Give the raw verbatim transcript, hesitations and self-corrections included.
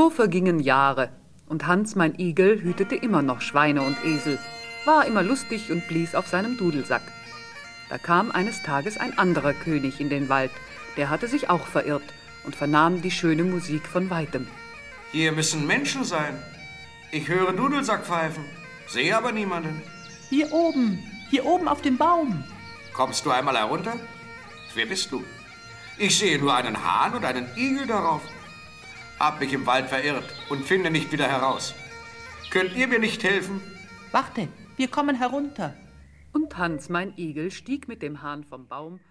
So vergingen Jahre, und Hans mein Igel hütete immer noch Schweine und Esel, war immer lustig und blies auf seinem Dudelsack. Da kam eines Tages ein anderer König in den Wald, der hatte sich auch verirrt und vernahm die schöne Musik von weitem. Hier müssen Menschen sein. Ich höre Dudelsack pfeifen, sehe aber niemanden. Hier oben, hier oben auf dem Baum. Kommst du einmal herunter? Wer bist du? Ich sehe nur einen Hahn und einen Igel darauf. Hab mich im Wald verirrt und finde nicht wieder heraus. Könnt ihr mir nicht helfen? Warte, wir kommen herunter. Und Hans mein Igel stieg mit dem Hahn vom Baum